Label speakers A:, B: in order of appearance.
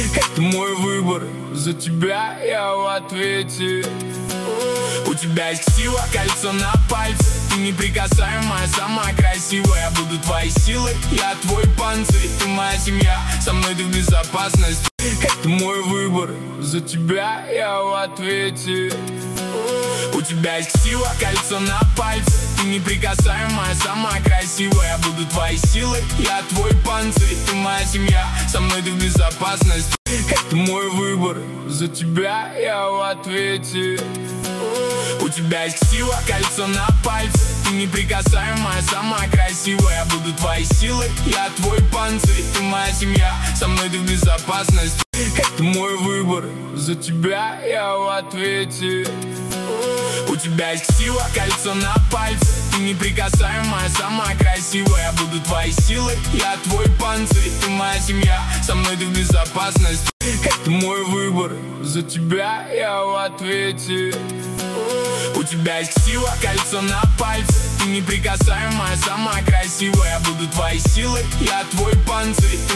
A: Это мой выбор, за тебя я в ответе. У тебя есть сила, кольцо на пальце. Ты неприкасаемая, самая красивая. Я буду твоей силой, я твой панцирь. Ты моя семья, со мной ты в безопасности. Это мой выбор, за тебя я в ответе. У тебя есть сила, кольцо на пальце. Ты неприкасаемая, самая красивая. Я буду твоей силой, я твой панцирь. Ты моя семья, со мной ты в безопасности. Это мой выбор, за тебя я в ответе. У тебя есть сила, кольцо на пальце. Ты неприкасаемая, самая красивая. Я буду твоей силой, я твой панцирь. Ты моя семья, со мной ты в безопасности. Это мой выбор, за тебя я в ответе. У тебя есть сила, кольцо на пальце. Ты неприкасаемая, самая красивая. Я буду твоей силой, я твой панцирь. Ты моя семья, со мной ты в безопасности. Это мой выбор, за тебя я в ответе. У тебя есть сила, кольцо на пальце. Ты неприкасаемая, самая красивая. Я буду твоей силой, я твой панцирь.